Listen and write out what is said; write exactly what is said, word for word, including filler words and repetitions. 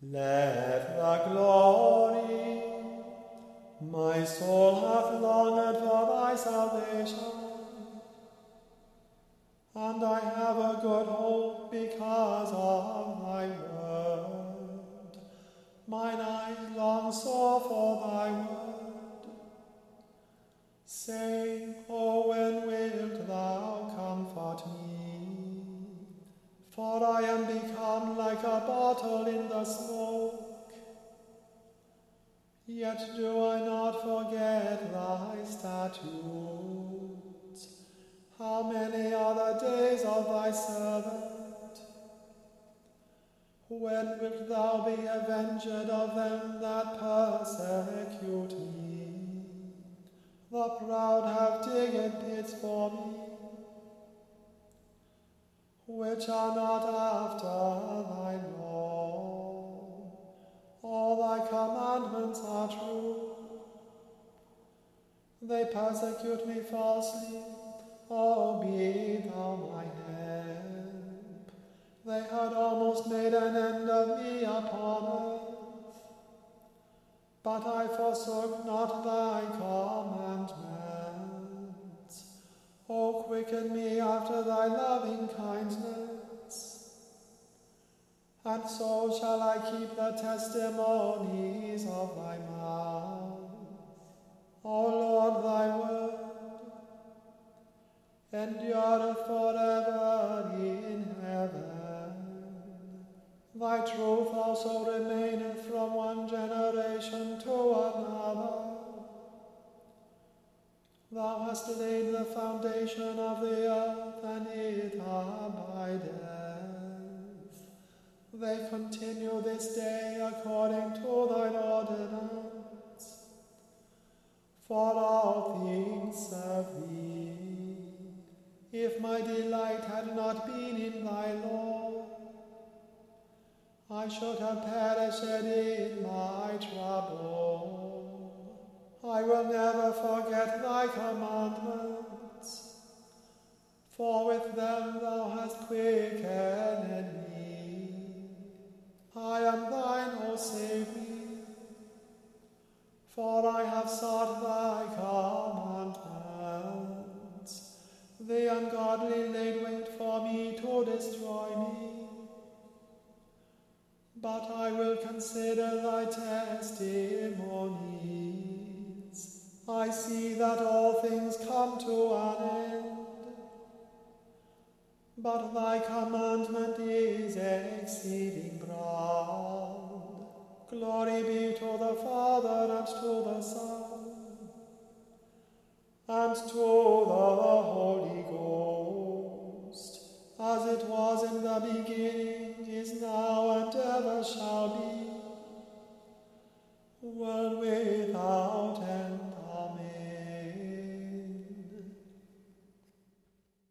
Let the glory, my soul hath longed for thy salvation, and I have a good hope because of thy word. Mine eyes long saw for thy word, saying, O when wilt thou comfort me? For I am become like a bottle in the smoke. Yet do I not forget thy statutes. How many are the days of thy servant? When wilt thou be avenged of them that persecute me? The proud have digged pits for me, which are not after thy law. All thy commandments are true. They persecute me falsely. O be thou my help. They had almost made an end of me upon earth, but I forsook not thy commandments. O quicken me after thy loving kindness, and so shall I keep the testimonies of thy mouth. O Lord, thy word endureth forever in heaven. Thy truth also remaineth from one generation to another. Thou hast laid the foundation of the earth, and it abideth. They continue this day according to thine ordinance. For all things serve thee. If my delight had not been in thy law, I should have perished in my trouble. I will never forget thy commandments, for with them thou hast quickened me. I am thine, O save me, for I have sought thy commandments. The ungodly laid wait for me to destroy me, but I will consider thy testimonies. I see that all things come to an end, but thy commandment is exceeding broad. Glory be to the Father, and to the Son, and to the Holy Ghost, as it was in the beginning, is now, and ever shall be, world without end.